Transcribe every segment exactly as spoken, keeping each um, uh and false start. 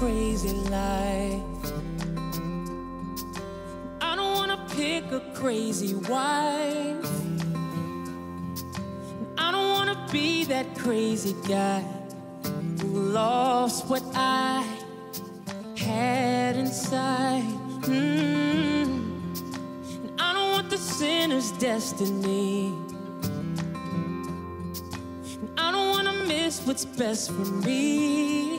crazy life. I don't wanna pick a crazy wife. I don't wanna be that crazy guy who lost what I had inside. Mm. And I don't want the sinner's destiny. And I don't wanna miss what's best for me.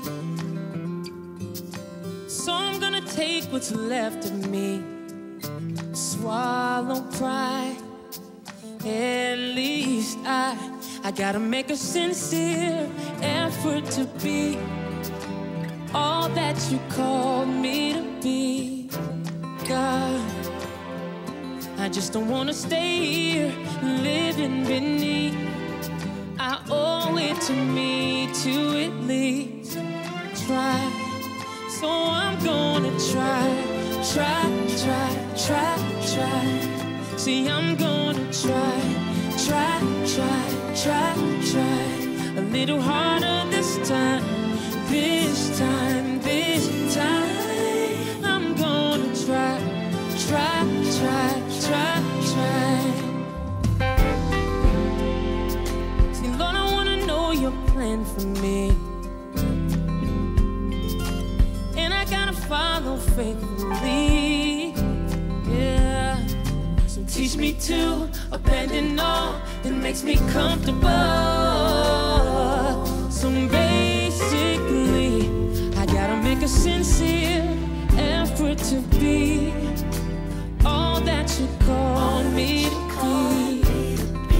So I'm gonna take what's left of me, swallow pride. At least I, I gotta make a sincere effort to be all that you called me to be. God, I just don't wanna stay here living beneath. I owe it to me to at least try. So I'm gonna try, try, try, try, try. See, I'm gonna try, try, try, try, try. A little harder this time, this time, this time. I'm gonna try, try, try, try, try. See, Lord, I wanna know your plan for me, and I gotta follow faithfully. Yeah. So teach me to abandon all that makes me comfortable. So basically, I gotta make a sincere effort to be all that you call me to be.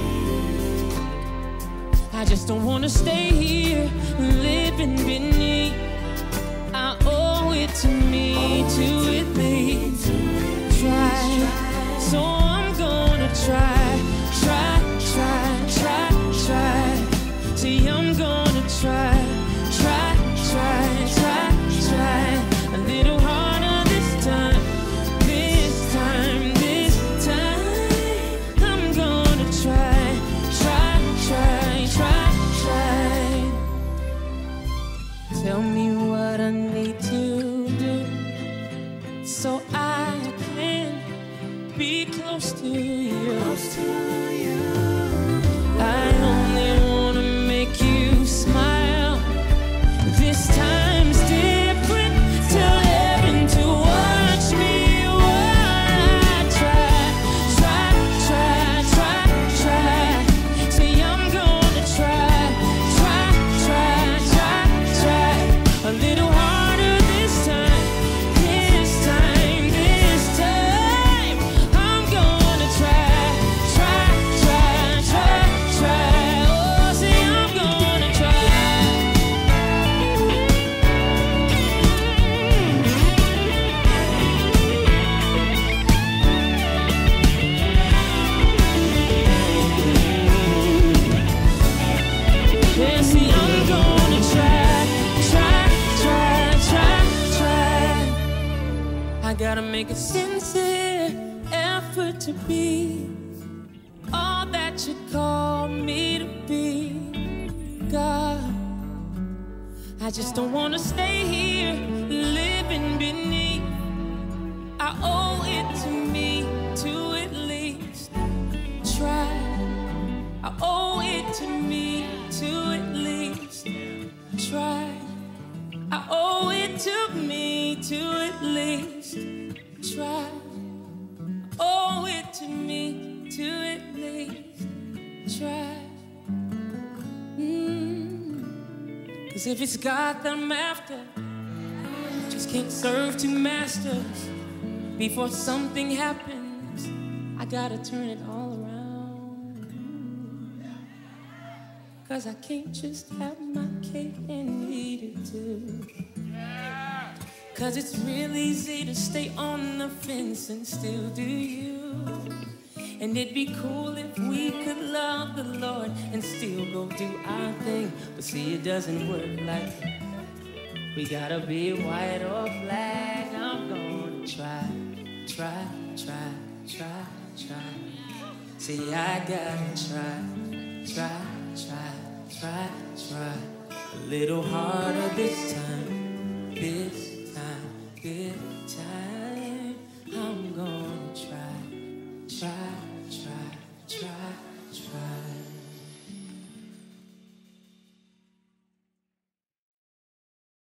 I just don't wanna stay here living beneath. I owe it to me to at least try. So I'm gonna try, try, try, try, try. See, I'm gonna try, try, try, try, try. A little harder this time, this time, this time. I'm gonna try, try, try, try, try. Tell me what I need to do so I can be close to you. Close to you. I only wanna make you smile. This time's different. Tell heaven to watch me while I try, try, try, try, try. See, I'm gonna try, try, try, try, try. A little harder this time, this time, this time. I'm gonna try, try, try, try, try. Oh, see, I'm gonna try. Yeah, see, I'm gonna try, try, try, try, try. I gotta make a sincere effort to be all that you call me to be. God, I just don't wanna stay here living beneath. I owe it to me to at least try. I owe it to me to at least try. I owe it to me to at least try. I owe it to me to at least try. Mm. Cause if it's God that I'm after, just can't serve two masters. Before something happens, I gotta turn it all around. Cause I can't just have my cake and eat it too. Cause it's real easy to stay on the fence and still do you. And it'd be cool if we could love the Lord and still go do our thing. But see, it doesn't work like that. We gotta be white or black. I'm gonna try, try, try, try, try. See, I gotta try, try, try, try, try. A little harder this time, this time, this time.